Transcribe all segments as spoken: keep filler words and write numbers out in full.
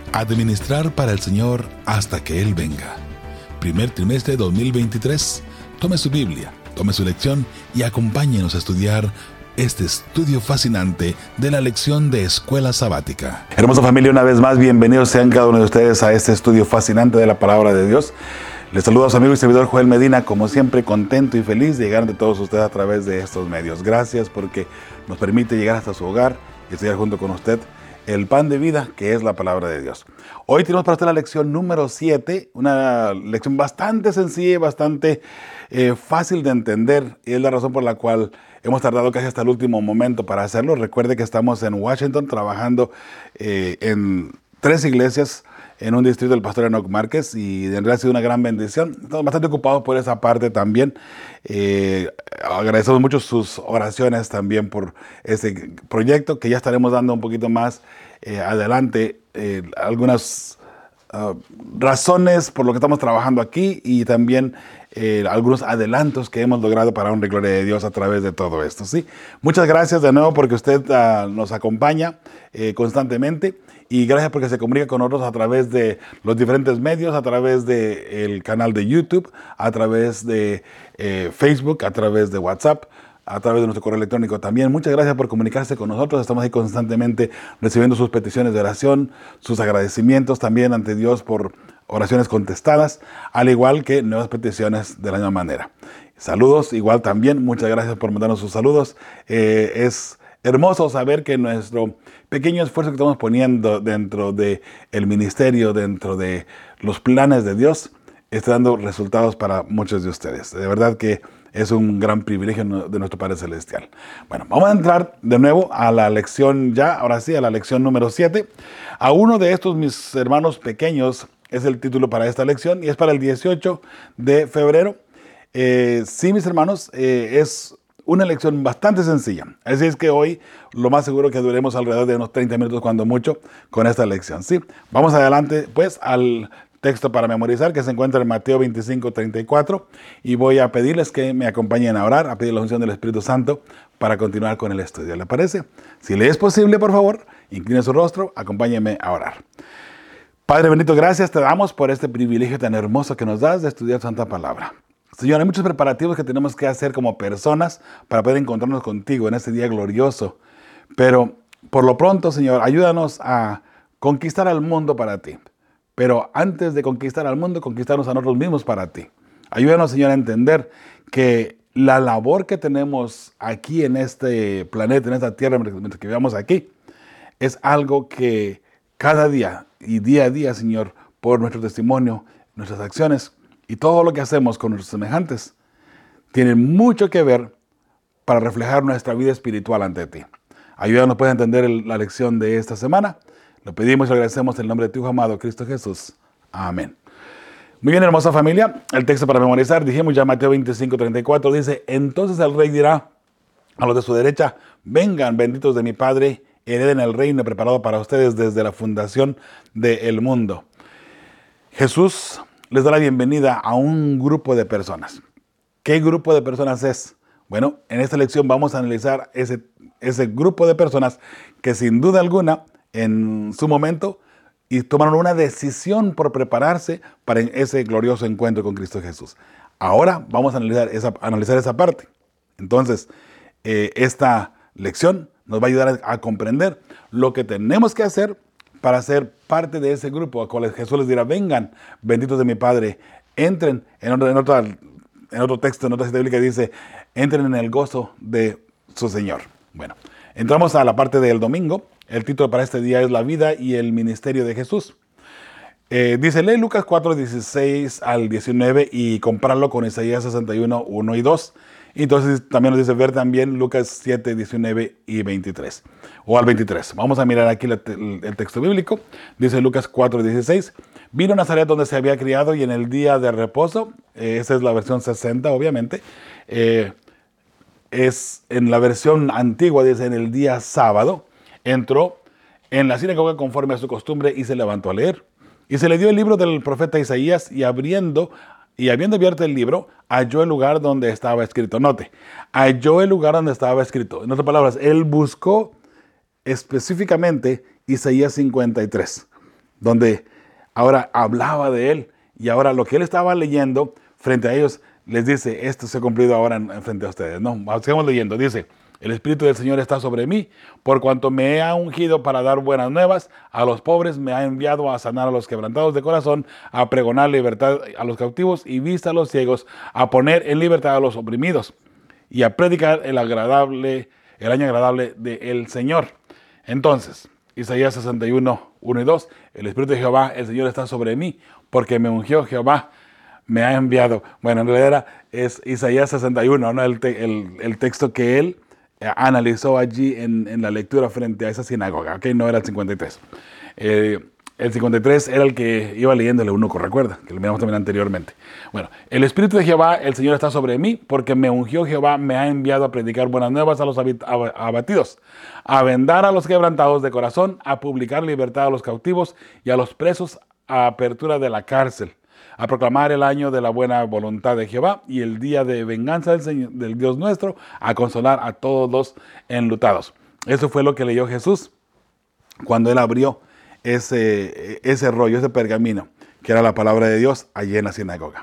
Administrar para el Señor hasta que Él venga. Primer trimestre dos mil veintitrés. Tome su Biblia, tome su lección y acompáñenos a estudiar este estudio fascinante de la lección de Escuela Sabática. Hermosa familia, una vez más, bienvenidos sean cada uno de ustedes a este estudio fascinante de la Palabra de Dios. Les saludo a su amigo y servidor Joel Medina, como siempre contento y feliz de llegar ante todos ustedes a través de estos medios. Gracias porque nos permite llegar hasta su hogar y estudiar junto con usted el pan de vida que es la Palabra de Dios. Hoy tenemos para usted la lección número siete, una lección bastante sencilla y bastante eh, fácil de entender, y es la razón por la cual hemos tardado casi hasta el último momento para hacerlo. Recuerde que estamos en Washington trabajando eh, en tres iglesias en un distrito del pastor Enoch Márquez, y en realidad ha sido una gran bendición. Estamos bastante ocupados por esa parte también. Eh, agradecemos mucho sus oraciones también por este proyecto, que ya estaremos dando un poquito más eh, adelante eh, algunas uh, razones por lo que estamos trabajando aquí, y también eh, algunos adelantos que hemos logrado para honra y gloria de Dios a través de todo esto. ¿Sí? Muchas gracias de nuevo porque usted uh, nos acompaña eh, constantemente. Y gracias porque se comunica con nosotros a través de los diferentes medios, a través del canal de YouTube, a través de eh, Facebook, a través de WhatsApp, a través de nuestro correo electrónico también. Muchas gracias por comunicarse con nosotros. Estamos ahí constantemente recibiendo sus peticiones de oración, sus agradecimientos también ante Dios por oraciones contestadas, al igual que nuevas peticiones de la misma manera. Saludos igual también. Muchas gracias por mandarnos sus saludos. Eh, es hermoso saber que nuestro pequeño esfuerzo que estamos poniendo dentro del ministerio, dentro de los planes de Dios, está dando resultados para muchos de ustedes. De verdad que es un gran privilegio de nuestro Padre Celestial. Bueno, vamos a entrar de nuevo a la lección ya, ahora sí, a la lección número siete. A uno de estos mis hermanos pequeños es el título para esta lección, y es para el dieciocho de febrero. Eh, sí, mis hermanos, eh, es una lección bastante sencilla. Así es que hoy lo más seguro que duremos alrededor de unos treinta minutos cuando mucho con esta lección. ¿Sí? Vamos adelante pues al texto para memorizar, que se encuentra en Mateo veinticinco, treinta y cuatro, y voy a pedirles que me acompañen a orar, a pedir la unción del Espíritu Santo para continuar con el estudio. ¿Le parece? Si le es posible, por favor, incline su rostro, acompáñeme a orar. Padre bendito, gracias te damos por este privilegio tan hermoso que nos das de estudiar Santa Palabra. Señor, hay muchos preparativos que tenemos que hacer como personas para poder encontrarnos contigo en este día glorioso. Pero por lo pronto, Señor, ayúdanos a conquistar al mundo para ti. Pero antes de conquistar al mundo, conquistarnos a nosotros mismos para ti. Ayúdanos, Señor, a entender que la labor que tenemos aquí en este planeta, en esta tierra, mientras que vivamos aquí, es algo que cada día y día a día, Señor, por nuestro testimonio, nuestras acciones, y todo lo que hacemos con nuestros semejantes tiene mucho que ver para reflejar nuestra vida espiritual ante ti. Ayúdanos pues a entender el, la lección de esta semana. Lo pedimos y lo agradecemos en el nombre de tu Hijo amado, Cristo Jesús. Amén. Muy bien, hermosa familia. El texto para memorizar, dijimos ya Mateo veinticinco, treinta y cuatro, dice: entonces el rey dirá a los de su derecha: vengan, benditos de mi Padre, hereden el reino preparado para ustedes desde la fundación del mundo. Jesús les da la bienvenida a un grupo de personas. ¿Qué grupo de personas es? Bueno, en esta lección vamos a analizar ese, ese grupo de personas que sin duda alguna en su momento y tomaron una decisión por prepararse para ese glorioso encuentro con Cristo Jesús. Ahora vamos a analizar esa, analizar esa parte. Entonces, eh, esta lección nos va a ayudar a, a comprender lo que tenemos que hacer para ser parte de ese grupo a cuales Jesús les dirá: vengan, benditos de mi Padre, entren, en otro, en otra, en otro texto, en otra cita bíblica dice: entren en el gozo de su Señor. Bueno, entramos a la parte del domingo. El título para este día es La vida y el ministerio de Jesús. Eh, dice, lee Lucas cuatro, dieciséis al diecinueve y compáralo con Isaías sesenta y uno, uno y dos. Y entonces también nos dice ver también Lucas siete, diecinueve y veintitrés. O al veintitrés. Vamos a mirar aquí el, el, el texto bíblico. Dice Lucas cuatro, dieciséis. Vino a Nazaret donde se había criado y en el día de reposo, eh, esa es la versión sesenta obviamente, eh, es en la versión antigua, dice en el día sábado, entró en la sinagoga conforme a su costumbre y se levantó a leer. Y se le dio el libro del profeta Isaías y abriendo, y habiendo abierto el libro, halló el lugar donde estaba escrito. Note, halló el lugar donde estaba escrito. En otras palabras, él buscó específicamente Isaías cincuenta y tres. donde ahora hablaba de él, y ahora lo que él estaba leyendo frente a ellos les dice, esto se ha cumplido ahora en, en frente a ustedes. No, sigamos leyendo, dice, el Espíritu del Señor está sobre mí, por cuanto me ha ungido para dar buenas nuevas a los pobres, me ha enviado a sanar a los quebrantados de corazón, a pregonar libertad a los cautivos y vista a los ciegos, a poner en libertad a los oprimidos y a predicar el agradable, el año agradable del Señor. Entonces, Isaías sesenta y uno, uno y dos, el Espíritu de Jehová, el Señor está sobre mí, porque me ungió Jehová, me ha enviado. Bueno, en realidad es Isaías sesenta y uno, ¿no? el, te, el, el texto que él analizó allí en, en la lectura frente a esa sinagoga, ¿ok? No era el cincuenta y tres. Eh, el cincuenta y tres era el que iba leyendo el eunuco, recuerda, que lo miramos también anteriormente. Bueno, el Espíritu de Jehová, el Señor está sobre mí, porque me ungió Jehová, me ha enviado a predicar buenas nuevas a los abatidos, a vendar a los quebrantados de corazón, a publicar libertad a los cautivos y a los presos a apertura de la cárcel, a proclamar el año de la buena voluntad de Jehová y el día de venganza del, Señor, del Dios nuestro, a consolar a todos los enlutados. Eso fue lo que leyó Jesús cuando él abrió ese, ese rollo, ese pergamino, que era la palabra de Dios allí en la sinagoga.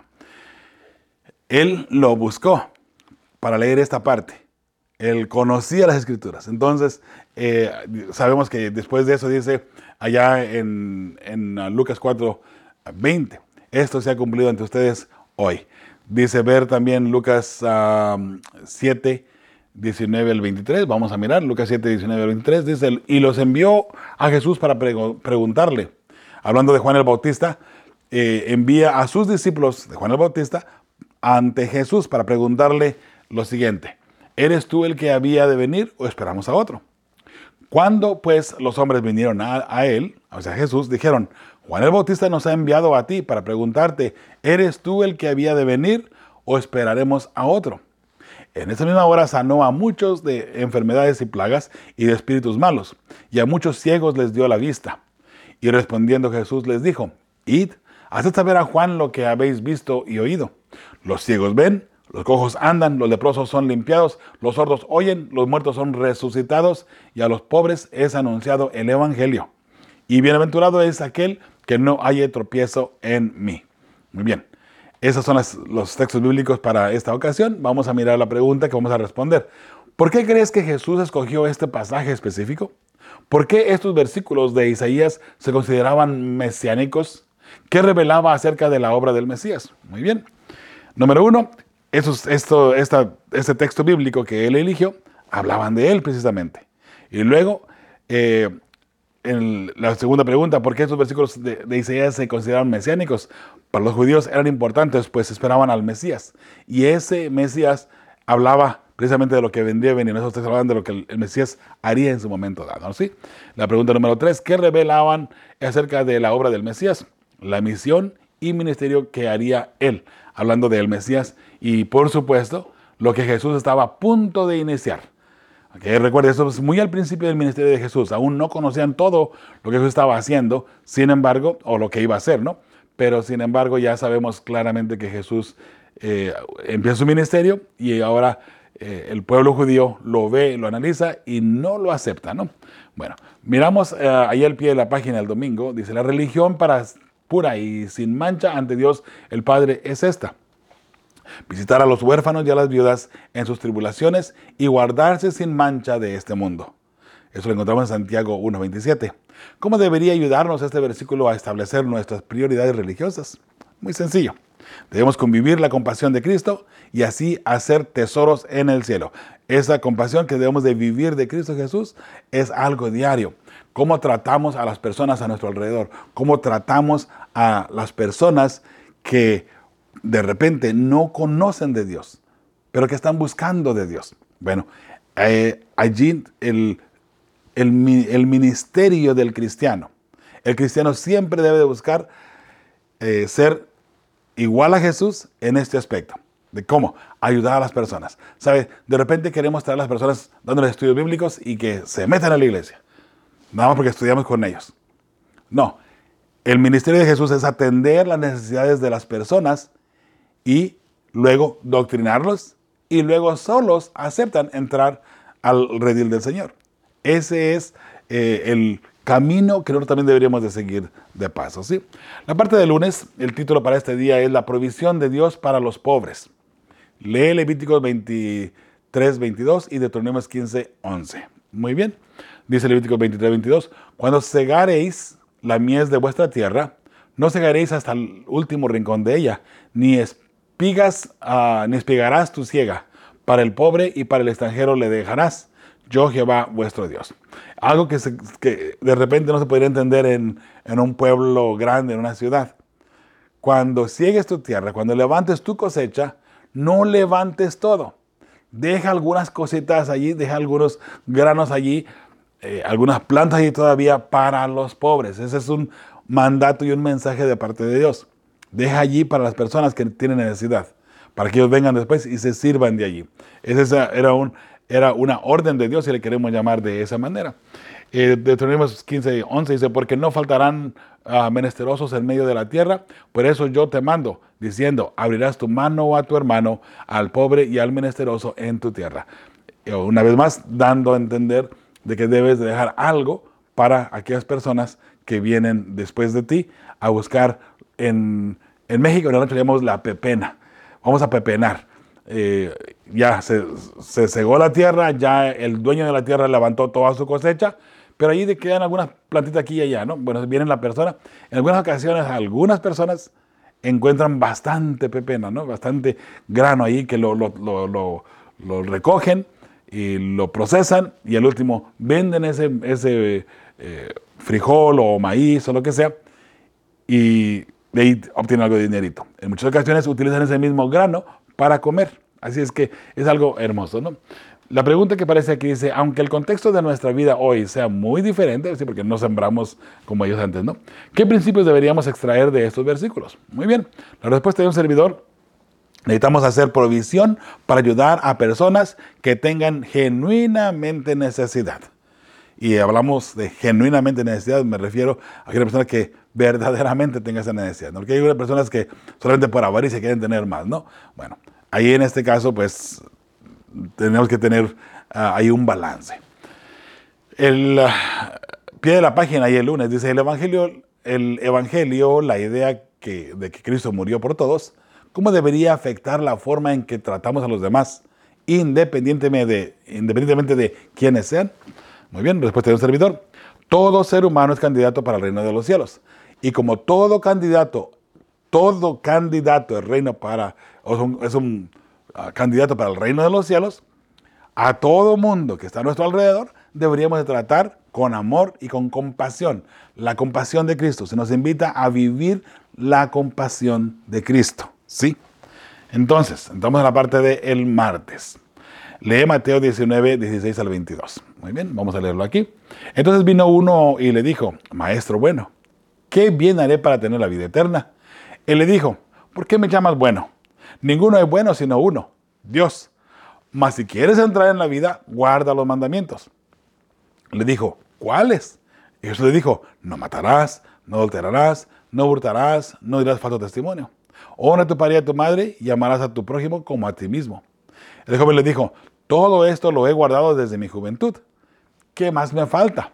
Él lo buscó para leer esta parte. Él conocía las Escrituras. Entonces, eh, sabemos que después de eso dice allá en, en Lucas cuatro, veinte, esto se ha cumplido ante ustedes hoy. Dice ver también Lucas uh, siete, diecinueve al veintitrés. Vamos a mirar Lucas siete, diecinueve al veintitrés. Dice, y los envió a Jesús para pregu- preguntarle. Hablando de Juan el Bautista, eh, envía a sus discípulos de Juan el Bautista ante Jesús para preguntarle lo siguiente. ¿Eres tú el que había de venir o esperamos a otro? Cuando pues los hombres vinieron a, a él, o sea Jesús, dijeron, Juan el Bautista nos ha enviado a ti para preguntarte, ¿eres tú el que había de venir o esperaremos a otro? En esa misma hora sanó a muchos de enfermedades y plagas y de espíritus malos, y a muchos ciegos les dio la vista. Y respondiendo Jesús les dijo, id, haced saber a Juan lo que habéis visto y oído. Los ciegos ven, los cojos andan, los leprosos son limpiados, los sordos oyen, los muertos son resucitados, y a los pobres es anunciado el evangelio. Y bienaventurado es aquel que no haya tropiezo en mí. Muy bien, esos son las, los textos bíblicos para esta ocasión. Vamos a mirar la pregunta que vamos a responder. ¿Por qué crees que Jesús escogió este pasaje específico? ¿Por qué estos versículos de Isaías se consideraban mesiánicos? ¿Qué revelaba acerca de la obra del Mesías? Muy bien. Número uno, esos, esto, esta, este texto bíblico que él eligió, hablaban de él precisamente. Y luego, eh, en la segunda pregunta, ¿por qué estos versículos de, de Isaías se consideraban mesiánicos? Para los judíos eran importantes, pues esperaban al Mesías. Y ese Mesías hablaba precisamente de lo que vendría a venir. Nosotros estamos hablando de lo que el, el Mesías haría en su momento dado, ¿no? ¿Sí? La pregunta número tres, ¿qué revelaban acerca de la obra del Mesías? La misión y ministerio que haría él, hablando del Mesías. Y por supuesto, lo que Jesús estaba a punto de iniciar. Okay, recuerda, eso es muy al principio del ministerio de Jesús. Aún no conocían todo lo que Jesús estaba haciendo, sin embargo, o lo que iba a hacer, ¿no? Pero sin embargo, ya sabemos claramente que Jesús eh, empieza su ministerio y ahora eh, el pueblo judío lo ve, lo analiza y no lo acepta, ¿no? Bueno, miramos eh, ahí al pie de la página el domingo, dice, la religión para, pura y sin mancha ante Dios el Padre es esta. Visitar a los huérfanos y a las viudas en sus tribulaciones y guardarse sin mancha de este mundo. Eso lo encontramos en Santiago uno veintisiete. ¿Cómo debería ayudarnos este versículo a establecer nuestras prioridades religiosas? Muy sencillo. Debemos convivir la compasión de Cristo y así hacer tesoros en el cielo. Esa compasión que debemos de vivir de Cristo Jesús es algo diario. Cómo tratamos a las personas a nuestro alrededor. Cómo tratamos a las personas que de repente no conocen de Dios, pero que están buscando de Dios. Bueno, eh, allí el, el, el ministerio del cristiano. El cristiano siempre debe de buscar eh, ser igual a Jesús en este aspecto. ¿De cómo? Ayudar a las personas. ¿Sabe? De repente queremos traer a las personas dándoles estudios bíblicos y que se metan a la iglesia. Nada más porque estudiamos con ellos. No. El ministerio de Jesús es atender las necesidades de las personas y luego doctrinarlos, y luego solos aceptan entrar al redil del Señor. Ese es eh, el camino que nosotros también deberíamos de seguir de paso, ¿sí? La parte del lunes, el título para este día es La provisión de Dios para los pobres. Lee Levíticos veintitrés, veintidós y Deuteronomio quince, once. Muy bien. Dice Levíticos veintitrés, veintidós. Cuando segareis la mies de vuestra tierra, no segaréis hasta el último rincón de ella, ni espigas, uh, ni espigarás tu siega. Para el pobre y para el extranjero le dejarás. Yo, Jehová, vuestro Dios. Algo que, se, que de repente no se podría entender en, en un pueblo grande, en una ciudad. Cuando siegues tu tierra, cuando levantes tu cosecha, no levantes todo. Deja algunas cositas allí, deja algunos granos allí, eh, algunas plantas allí todavía para los pobres. Ese es un mandato y un mensaje de parte de Dios. Deja allí para las personas que tienen necesidad, para que ellos vengan después y se sirvan de allí. Ese era un... Era una orden de Dios, si le queremos llamar de esa manera. Eh, Deuteronomio quince, once dice, porque no faltarán uh, menesterosos en medio de la tierra, por eso yo te mando, diciendo, abrirás tu mano a tu hermano, al pobre y al menesteroso en tu tierra. Eh, una vez más, dando a entender de que debes de dejar algo para aquellas personas que vienen después de ti a buscar en, en México, nosotros le llamamos la pepena. Vamos a pepenar. Eh, ya se, se cegó la tierra, ya el dueño de la tierra levantó toda su cosecha, pero allí quedan algunas plantitas aquí y allá, ¿no? Bueno, viene la persona. En algunas ocasiones, algunas personas encuentran bastante pepena, ¿no? Bastante grano ahí que lo, lo, lo, lo, lo recogen y lo procesan y al último venden ese, ese eh, frijol o maíz o lo que sea y de ahí obtienen algo de dinerito. En muchas ocasiones utilizan ese mismo grano para comer. Así es que es algo hermoso, ¿no? La pregunta que aparece aquí dice, aunque el contexto de nuestra vida hoy sea muy diferente, ¿sí? Porque no sembramos como ellos antes, ¿no? ¿Qué principios deberíamos extraer de estos versículos? Muy bien, la respuesta de un servidor, necesitamos hacer provisión para ayudar a personas que tengan genuinamente necesidad. Y hablamos de genuinamente necesidad, me refiero a aquella persona que verdaderamente tenga esa necesidad, ¿no? Porque hay unas personas que solamente por avaricia quieren tener más, ¿no? Bueno, ahí en este caso, pues, tenemos que tener uh, ahí un balance. El uh, pie de la página ahí el lunes dice, el evangelio, el evangelio, la idea que, de que Cristo murió por todos, ¿cómo debería afectar la forma en que tratamos a los demás, independientemente de, independientemente de quiénes sean? Muy bien, respuesta de un servidor. Todo ser humano es candidato para el reino de los cielos. Y como todo candidato, todo candidato es reino para, es un, es un uh, candidato para el reino de los cielos, a todo mundo que está a nuestro alrededor, deberíamos de tratar con amor y con compasión. La compasión de Cristo. Se nos invita a vivir la compasión de Cristo. ¿Sí? Entonces, entramos a la parte del martes. Lee Mateo diecinueve, dieciséis al veintidós. Muy bien, vamos a leerlo aquí. Entonces vino uno y le dijo, Maestro bueno, ¿qué bien haré para tener la vida eterna? Él le dijo, ¿por qué me llamas bueno? Ninguno es bueno sino uno, Dios. Mas si quieres entrar en la vida, guarda los mandamientos. Le dijo, ¿cuáles? Y Jesús le dijo, no matarás, no adulterarás, no hurtarás, no dirás falso testimonio. Honra a tu padre y a tu madre y amarás a tu prójimo como a ti mismo. El joven le dijo, todo esto lo he guardado desde mi juventud. ¿Qué más me falta?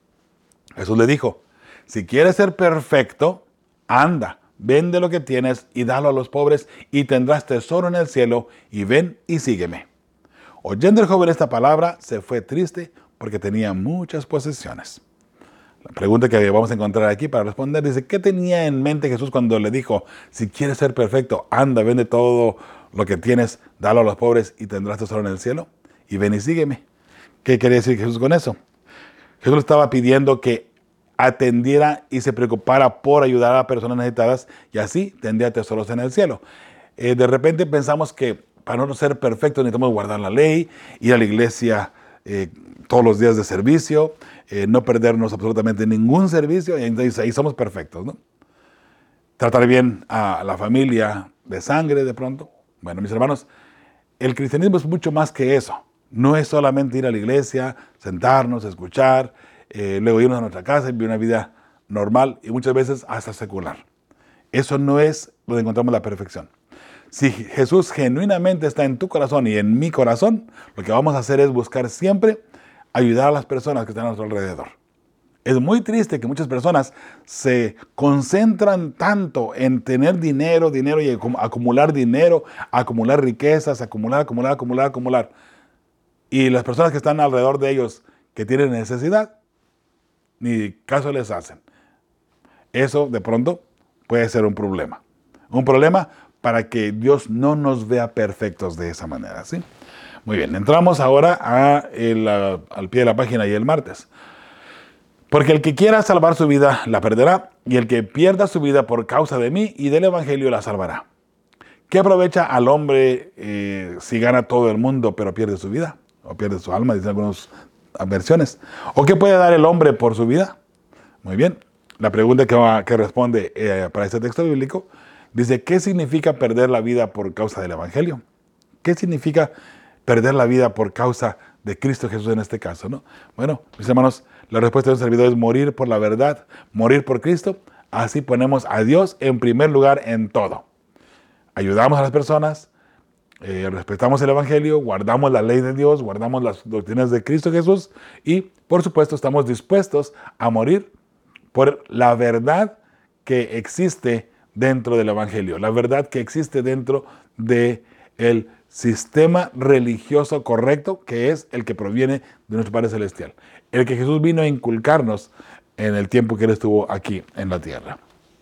Jesús le dijo, si quieres ser perfecto, anda, vende lo que tienes y dalo a los pobres y tendrás tesoro en el cielo y ven y sígueme. Oyendo el joven esta palabra, se fue triste porque tenía muchas posesiones. La pregunta que vamos a encontrar aquí para responder dice, ¿qué tenía en mente Jesús cuando le dijo, si quieres ser perfecto, anda, vende todo lo que tienes, dalo a los pobres y tendrás tesoro en el cielo? Y ven y sígueme. ¿Qué quería decir Jesús con eso? Jesús le estaba pidiendo que atendiera y se preocupara por ayudar a personas necesitadas y así tendría tesoros en el cielo. Eh, de repente pensamos que para no ser perfectos necesitamos guardar la ley, ir a la iglesia eh, todos los días de servicio, eh, no perdernos absolutamente ningún servicio y entonces ahí somos perfectos, ¿no? Tratar bien a la familia de sangre de pronto. Bueno, mis hermanos, el cristianismo es mucho más que eso. No es solamente ir a la iglesia, sentarnos, escuchar, eh, luego irnos a nuestra casa y vivir una vida normal y muchas veces hasta secular. Eso no es donde encontramos la perfección. Si Jesús genuinamente está en tu corazón y en mi corazón, lo que vamos a hacer es buscar siempre ayudar a las personas que están a nuestro alrededor. Es muy triste que muchas personas se concentran tanto en tener dinero, dinero y acumular dinero, acumular riquezas, acumular, acumular, acumular, acumular. Y las personas que están alrededor de ellos que tienen necesidad, ni caso les hacen. Eso de pronto puede ser un problema. Un problema para que Dios no nos vea perfectos de esa manera, ¿sí? Muy bien, entramos ahora a el, a, al pie de la página y el martes. Porque el que quiera salvar su vida la perderá, y el que pierda su vida por causa de mí y del evangelio la salvará. ¿Qué aprovecha al hombre eh, si gana todo el mundo pero pierde su vida? O pierde su alma, dicen algunas versiones. ¿O qué puede dar el hombre por su vida? Muy bien, la pregunta que, va, que responde eh, para este texto bíblico dice, ¿qué significa perder la vida por causa del evangelio? ¿Qué significa perder la vida por causa de Cristo Jesús en este caso, ¿no? Bueno, mis hermanos, la respuesta de un servidor es morir por la verdad, morir por Cristo. Así ponemos a Dios en primer lugar en todo. Ayudamos a las personas, eh, respetamos el evangelio, guardamos la ley de Dios, guardamos las doctrinas de Cristo Jesús y, por supuesto, estamos dispuestos a morir por la verdad que existe dentro del evangelio, la verdad que existe dentro del sistema religioso correcto, que es el que proviene de nuestro Padre Celestial, el que Jesús vino a inculcarnos en el tiempo que Él estuvo aquí en la tierra.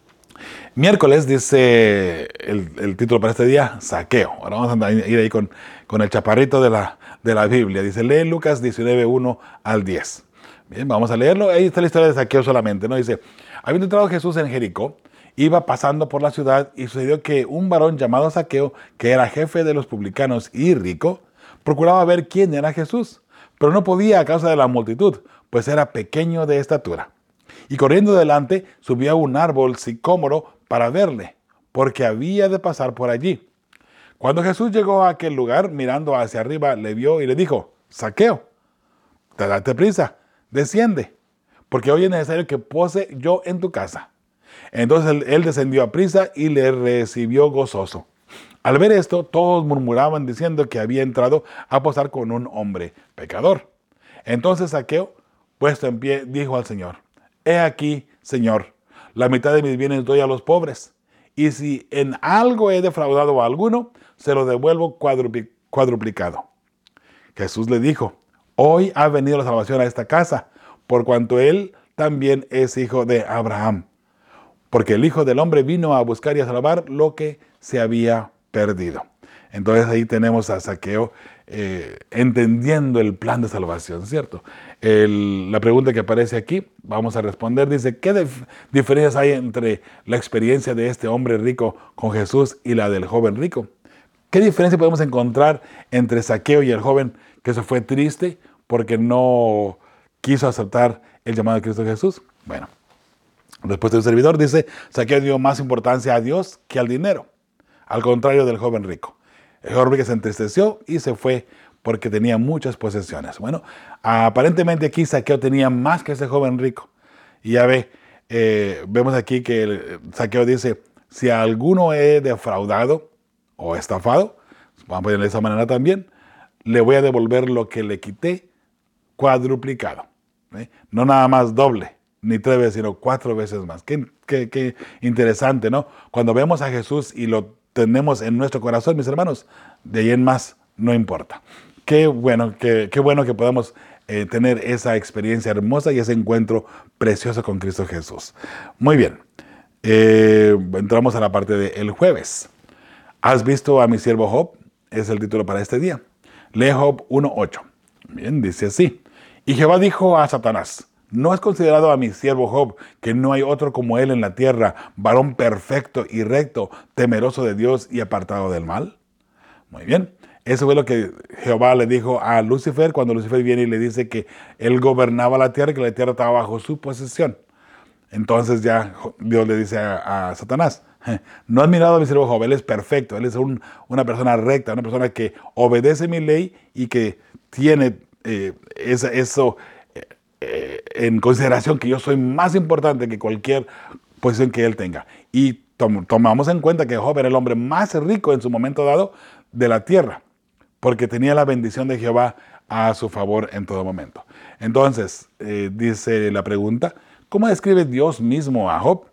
Miércoles dice el, el título para este día, saqueo. Ahora vamos a ir ahí con, con el chaparrito de la, de la Biblia. Dice, lee Lucas diecinueve, uno al diez. Bien, vamos a leerlo. Ahí está la historia de Saqueo solamente, ¿no? Dice, habiendo entrado Jesús en Jericó, iba pasando por la ciudad y sucedió que un varón llamado Saqueo, que era jefe de los publicanos y rico, procuraba ver quién era Jesús, pero no podía a causa de la multitud, pues era pequeño de estatura. Y corriendo delante, subió a un árbol sicómoro para verle, porque había de pasar por allí. Cuando Jesús llegó a aquel lugar, mirando hacia arriba, le vio y le dijo, Saqueo, date prisa, desciende, porque hoy es necesario que pose yo en tu casa. Entonces él, él descendió a prisa y le recibió gozoso. Al ver esto, todos murmuraban diciendo que había entrado a posar con un hombre pecador. Entonces Saqueo, puesto en pie, dijo al Señor, he aquí, Señor, la mitad de mis bienes doy a los pobres, y si en algo he defraudado a alguno, se lo devuelvo cuadrupli- cuadruplicado. Jesús le dijo, hoy ha venido la salvación a esta casa, por cuanto él también es hijo de Abraham. Porque el Hijo del Hombre vino a buscar y a salvar lo que se había perdido. Entonces ahí tenemos a Saqueo eh, entendiendo el plan de salvación, ¿cierto? El, la pregunta que aparece aquí, vamos a responder, dice, ¿qué dif- diferencias hay entre la experiencia de este hombre rico con Jesús y la del joven rico? ¿Qué diferencia podemos encontrar entre Saqueo y el joven que se fue triste porque no quiso aceptar el llamado de Cristo Jesús? Bueno, respuesta del servidor dice, Saqueo dio más importancia a Dios que al dinero, al contrario del joven rico. El joven rico se entristeció y se fue porque tenía muchas posesiones. Bueno, aparentemente aquí Saqueo tenía más que ese joven rico. Y ya ve, eh, vemos aquí que el, Saqueo dice, si a alguno he defraudado o estafado, vamos a ponerlo de esa manera también, le voy a devolver lo que le quité cuadruplicado. ¿eh? No nada más doble, ni tres veces, sino cuatro veces más. Qué, qué, qué interesante, ¿no? Cuando vemos a Jesús y lo tenemos en nuestro corazón, mis hermanos, de ahí en más no importa. Qué bueno, qué, qué bueno que podamos eh, tener esa experiencia hermosa y ese encuentro precioso con Cristo Jesús. Muy bien, eh, entramos a la parte del jueves. ¿Has visto a mi siervo Job? Es el título para este día. Lee Job uno ocho. Bien, dice así. Y Jehová dijo a Satanás, ¿no has considerado a mi siervo Job, que no hay otro como él en la tierra, varón perfecto y recto, temeroso de Dios y apartado del mal? Muy bien. Eso fue lo que Jehová le dijo a Lucifer cuando Lucifer viene y le dice que él gobernaba la tierra y que la tierra estaba bajo su posesión. Entonces ya Dios le dice a, a Satanás, no has mirado a mi siervo Job, él es perfecto, él es un, una persona recta, una persona que obedece mi ley y que tiene eh, esa, eso eh, en consideración, que yo soy más importante que cualquier posición que él tenga. Y tom, tomamos en cuenta que Job era el hombre más rico en su momento dado de la tierra, porque tenía la bendición de Jehová a su favor en todo momento. Entonces, eh, dice la pregunta, ¿cómo describe Dios mismo a Job?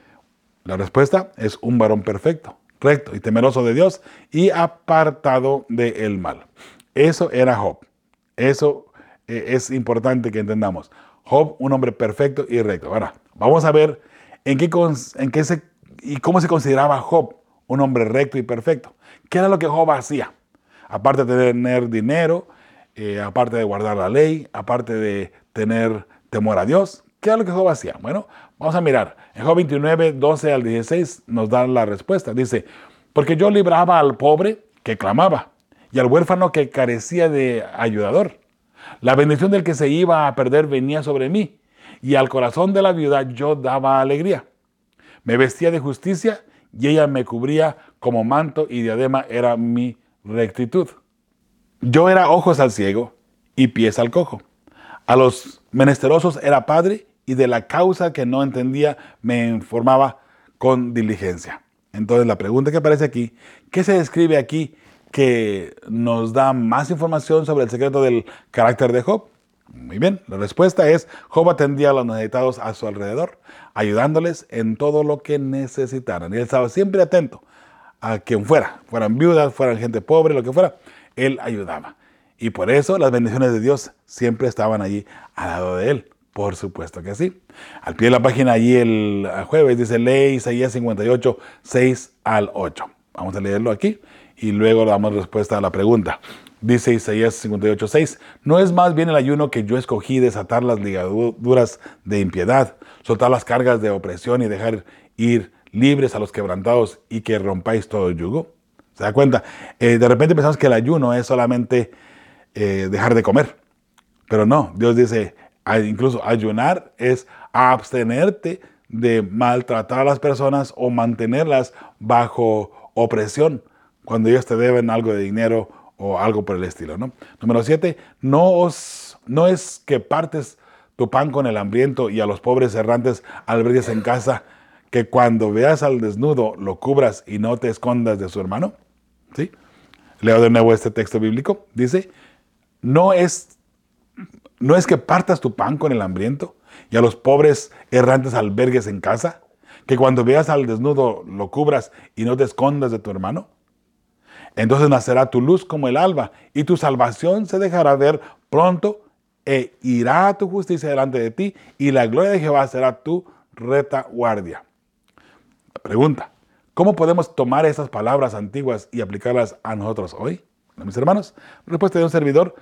La respuesta es un varón perfecto, recto y temeroso de Dios y apartado del mal. Eso era Job. Eso eh, es importante que entendamos. Job, un hombre perfecto y recto. Ahora, vamos a ver en qué, en qué se, y cómo se consideraba Job un hombre recto y perfecto. ¿Qué era lo que Job hacía? Aparte de tener dinero, eh, aparte de guardar la ley, aparte de tener temor a Dios, ¿qué era lo que Job hacía? Bueno, vamos a mirar. En Job veintinueve, doce al dieciséis nos da la respuesta. Dice, porque yo libraba al pobre que clamaba y al huérfano que carecía de ayudador. La bendición del que se iba a perder venía sobre mí, y al corazón de la viuda yo daba alegría. Me vestía de justicia, y ella me cubría como manto, y diadema era mi rectitud. Yo era ojos al ciego, y pies al cojo. A los menesterosos era padre, y de la causa que no entendía me informaba con diligencia. Entonces la pregunta que aparece aquí, ¿qué se describe aquí que nos da más información sobre el secreto del carácter de Job? Muy bien, la respuesta es, Job atendía a los necesitados a su alrededor, ayudándoles en todo lo que necesitaran. Y él estaba siempre atento a quien fuera, fueran viudas, fueran gente pobre, lo que fuera, él ayudaba. Y por eso las bendiciones de Dios siempre estaban allí al lado de él. Por supuesto que sí. Al pie de la página allí el jueves dice, lee Isaías cincuenta y ocho, seis al ocho. Vamos a leerlo aquí y luego damos respuesta a la pregunta. Dice Isaías cincuenta y ocho, seis, no es más bien el ayuno que yo escogí desatar las ligaduras de impiedad, soltar las cargas de opresión y dejar ir libres a los quebrantados y que rompáis todo el yugo. ¿Se da cuenta? Eh, de repente pensamos que el ayuno es solamente eh, dejar de comer, pero no, Dios dice, incluso ayunar es abstenerte de maltratar a las personas o mantenerlas bajo opresión cuando ellos te deben algo de dinero o algo por el estilo, ¿no? Número siete, no, os, no es que partes tu pan con el hambriento y a los pobres errantes albergues en casa, que cuando veas al desnudo lo cubras y no te escondas de su hermano. ¿Sí? Leo de nuevo este texto bíblico. Dice, no es, no es que partas tu pan con el hambriento y a los pobres errantes albergues en casa, que cuando veas al desnudo lo cubras y no te escondas de tu hermano. Entonces nacerá tu luz como el alba, y tu salvación se dejará ver pronto, e irá tu justicia delante de ti, y la gloria de Jehová será tu retaguardia. Pregunta, ¿cómo podemos tomar esas palabras antiguas y aplicarlas a nosotros hoy? ¿No, mis hermanos? Respuesta de un servidor.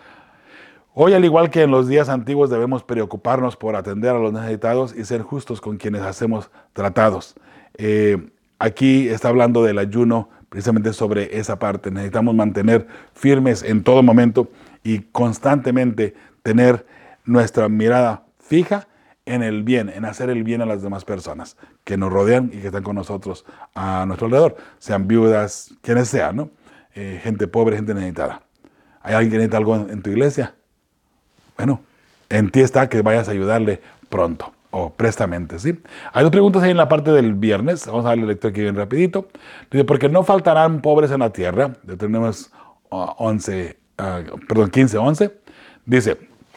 Hoy, al igual que en los días antiguos, debemos preocuparnos por atender a los necesitados y ser justos con quienes hacemos tratados. Eh, aquí está hablando del ayuno, precisamente sobre esa parte. Necesitamos mantener firmes en todo momento y constantemente tener nuestra mirada fija en el bien, en hacer el bien a las demás personas que nos rodean y que están con nosotros a nuestro alrededor, sean viudas, quienes sean, ¿no? Eh, gente pobre, gente necesitada. ¿Hay alguien que necesita algo en, en tu iglesia? Bueno, en ti está que vayas a ayudarle pronto o prestamente, ¿sí? Hay dos preguntas ahí en la parte del viernes. Vamos a darle lectura aquí bien rapidito. Dice, porque no faltarán pobres en la tierra. Tenemos once, uh, perdón, quince, once. Dice,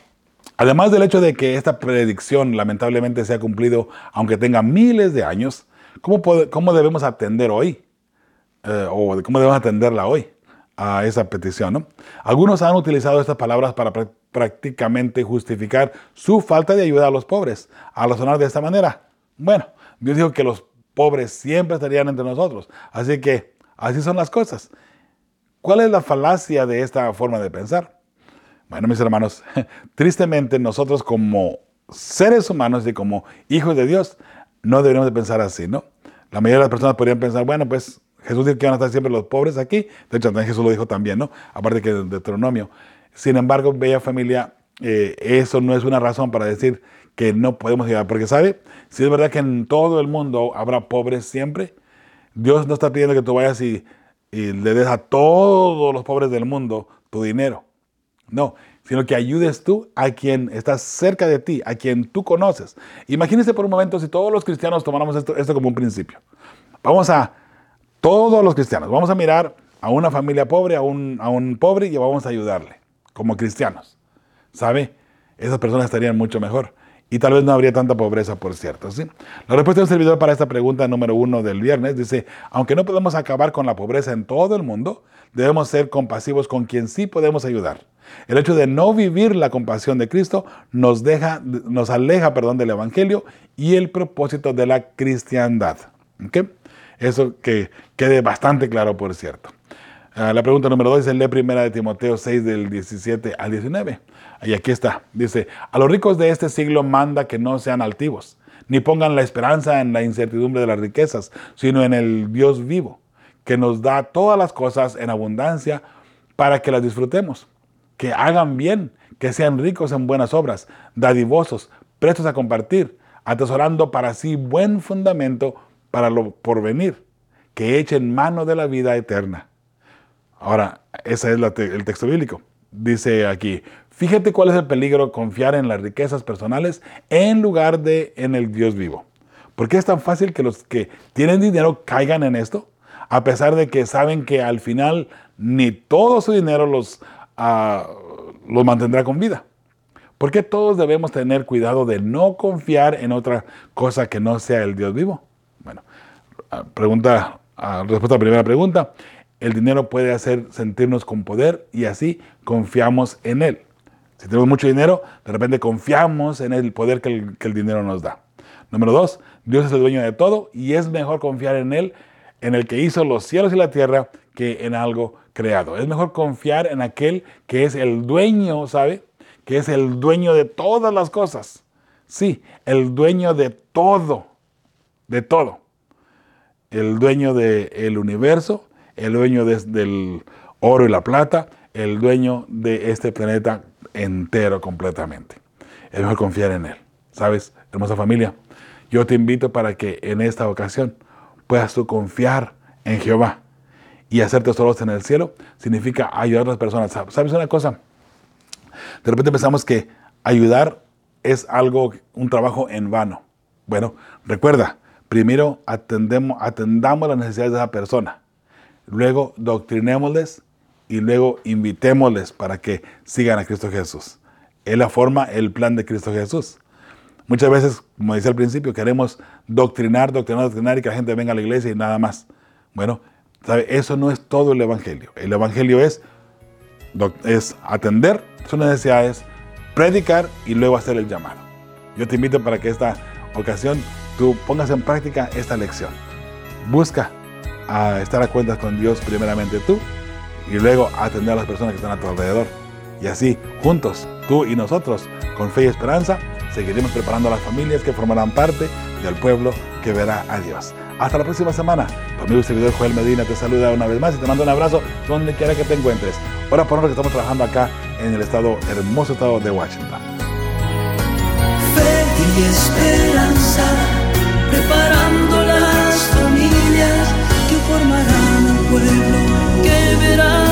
además del hecho de que esta predicción lamentablemente se ha cumplido, aunque tenga miles de años, ¿cómo, puede, cómo debemos atender hoy? Eh, o cómo debemos atenderla hoy a esa petición, ¿no? Algunos han utilizado estas palabras para pr- prácticamente justificar su falta de ayuda a los pobres, al razonar de esta manera. Bueno, Dios dijo que los pobres siempre estarían entre nosotros, así que así son las cosas. ¿Cuál es la falacia de esta forma de pensar? Bueno, mis hermanos, tristemente nosotros como seres humanos y como hijos de Dios no deberíamos de pensar así, ¿no? La mayoría de las personas podrían pensar, bueno, pues Jesús dice que van a estar siempre los pobres aquí. De hecho, también Jesús lo dijo también, ¿no? Aparte que de Deuteronomio. Sin embargo, bella familia, eh, eso no es una razón para decir que no podemos ayudar. Porque, ¿sabe? Si es verdad que en todo el mundo habrá pobres siempre, Dios no está pidiendo que tú vayas y, y le des a todos los pobres del mundo tu dinero. No, sino que ayudes tú a quien está cerca de ti, a quien tú conoces. Imagínense por un momento si todos los cristianos tomáramos esto, esto como un principio. Vamos a, todos los cristianos, vamos a mirar a una familia pobre, a un, a un pobre y vamos a ayudarle. como cristianos, ¿sabe? Esas personas estarían mucho mejor. Y tal vez no habría tanta pobreza, por cierto, ¿sí? La respuesta del servidor para esta pregunta número uno del viernes dice: aunque no podemos acabar con la pobreza en todo el mundo, debemos ser compasivos con quien sí podemos ayudar. El hecho de no vivir la compasión de Cristo nos deja, nos aleja, perdón, del Evangelio y el propósito de la cristiandad. ¿Okay? Eso que quede bastante claro, por cierto. Uh, la pregunta número dos dice: lee primera de Timoteo seis del diecisiete al diecinueve. Y aquí está, dice: a los ricos de este siglo manda que no sean altivos, ni pongan la esperanza en la incertidumbre de las riquezas, sino en el Dios vivo, que nos da todas las cosas en abundancia para que las disfrutemos. Que hagan bien, que sean ricos en buenas obras, dadivosos, prestos a compartir, atesorando para sí buen fundamento para lo porvenir, que echen mano de la vida eterna. Ahora, ese es la te- el texto bíblico. Dice aquí: fíjate cuál es el peligro confiar en las riquezas personales en lugar de en el Dios vivo. ¿Por qué es tan fácil que los que tienen dinero caigan en esto? A pesar de que saben que al final ni todo su dinero los, uh, los mantendrá con vida. ¿Por qué todos debemos tener cuidado de no confiar en otra cosa que no sea el Dios vivo? Bueno, uh, pregunta, uh, respuesta a la primera pregunta. El dinero puede hacer sentirnos con poder y así confiamos en él. Si tenemos mucho dinero, de repente confiamos en el poder que el, que el dinero nos da. Número dos, Dios es el dueño de todo y es mejor confiar en él, en el que hizo los cielos y la tierra, que en algo creado. Es mejor confiar en aquel que es el dueño, ¿sabe? Que es el dueño de todas las cosas. Sí, el dueño de todo, de todo. El dueño del universo, el dueño de, del oro y la plata, el dueño de este planeta entero completamente. Es mejor confiar en él. ¿Sabes, hermosa familia? Yo te invito para que en esta ocasión puedas tú confiar en Jehová. Y hacer tesoros en el cielo significa ayudar a las personas. ¿Sabes una cosa? De repente pensamos que ayudar es algo, un trabajo en vano. Bueno, recuerda, primero atendemos, atendamos las necesidades de esa persona. Luego doctrinémosles y luego invitémosles para que sigan a Cristo Jesús. Es la forma, el plan de Cristo Jesús. Muchas veces, como decía al principio, queremos doctrinar, doctrinar, doctrinar y que la gente venga a la iglesia y nada más. Bueno, ¿sabe? Eso no es todo el Evangelio. El Evangelio es, es atender sus necesidades, predicar y luego hacer el llamado. Yo te invito para que esta ocasión tú pongas en práctica esta lección. Busca a estar a cuentas con Dios primeramente tú y luego atender a las personas que están a tu alrededor. Y así, juntos, tú y nosotros, con fe y esperanza, seguiremos preparando a las familias que formarán parte del pueblo que verá a Dios. Hasta la próxima semana. Tu amigo y servidor Joel Medina te saluda una vez más y te mando un abrazo donde quiera que te encuentres. Ora por nosotros que estamos trabajando acá en el estado, hermoso estado de Washington. Fe y esperanza, preparando las familias que formarán un pueblo que verá